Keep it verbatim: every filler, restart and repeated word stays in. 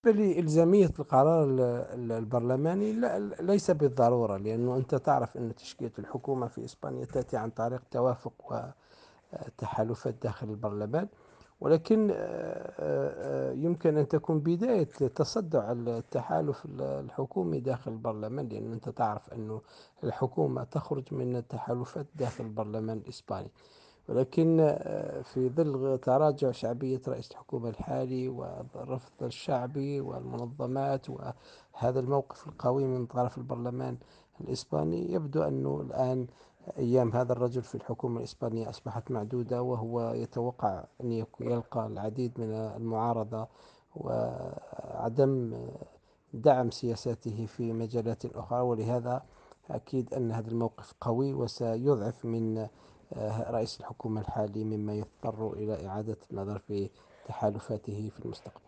بالنسبة لإلزامية القرار ال- ال- البرلماني، لا، ليس بالضرورة، لأنه أنت تعرف أن تشكيلة الحكومة في إسبانيا تأتي عن طريق توافق وتحالفات داخل البرلمان. ولكن آه، آه، آه، يمكن أن تكون بداية تصدع التحالف الحكومي داخل البرلمان، لأن أنت تعرف أن الحكومة تخرج من التحالفات داخل البرلمان الإسباني. ولكن آه، في ظل تراجع شعبية رئيس الحكومة الحالي والرفض الشعبي والمنظمات وهذا الموقف القوي من طرف البرلمان الإسباني، يبدو أنه الآن أيام هذا الرجل في الحكومة الإسبانية أصبحت معدودة، وهو يتوقع أن يلقى العديد من المعارضة وعدم دعم سياساته في مجالات أخرى. ولهذا أكيد أن هذا الموقف قوي وسيضعف من آه، رئيس الحكومة الحالي، مما يضطر إلى إعادة النظر في تحالفاته في المستقبل.